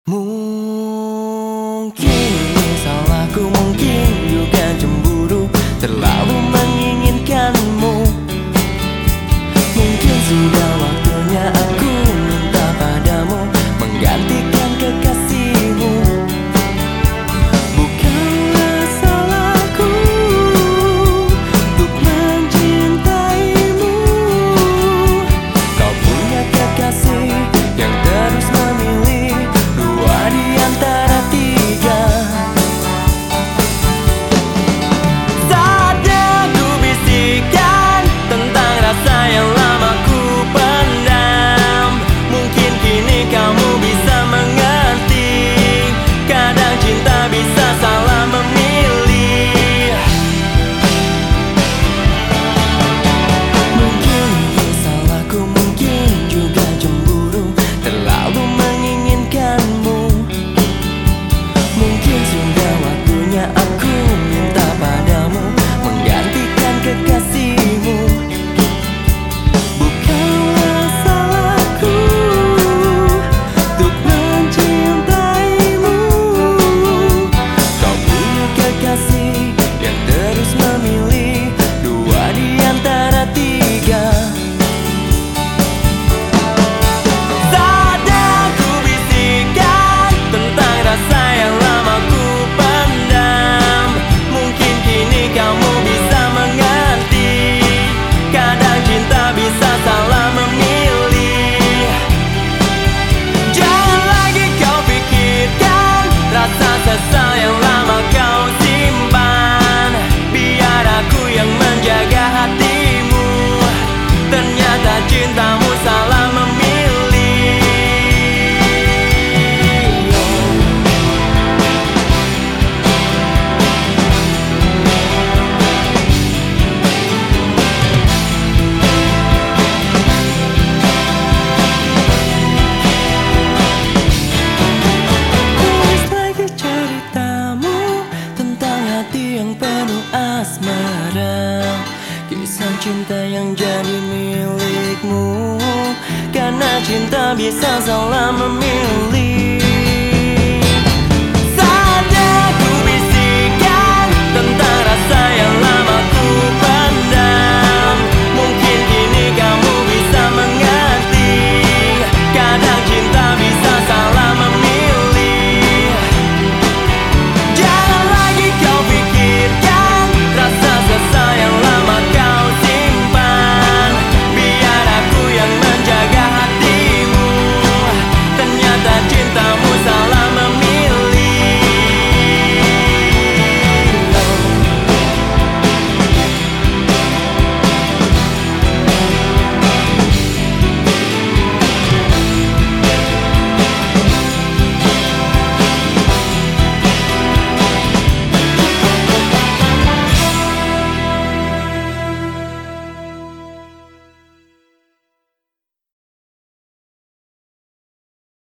Mungkin salahku, mungkin juga cemburu, terlalu menginginkanmu. Mungkin sudah waktunya aku minta padamu menggantikan kekasihmu. Bukanlah salahku untuk mencintaimu. Kau punya kekasih yang terus memilih dua di antara tiga. Saatnya ku bisikan tentang rasa yang lama ku pendam. Mungkin kini kamu bisa mengerti, kadang cinta bisa salah memilih. Mungkin itu salahku, mungkin juga cemburu, terlalu menginginkanmu. Mungkin sudah waktunya aku minta padamu menggantikan kekasihmu. Bukanlah salahku untuk mencintaimu. Kau punya kekasih yang terus memilih dua di antara tiga. Saatnya ku bisikan tentang rasa yang lama ku pendam. Mungkin kini kamu bisa mengerti, kadang cinta bisa salah memilih. Jangan lagi kau pikirkan rasa sesal yang lama kau simpan. Biar aku yang menjaga hatimu, ternyata cintamu salah memilih. Tulis lagi ceritamu tentang hati yang penuh asmara, kisah cinta yang jadi milikmu. Karena cinta bisa salah memilih.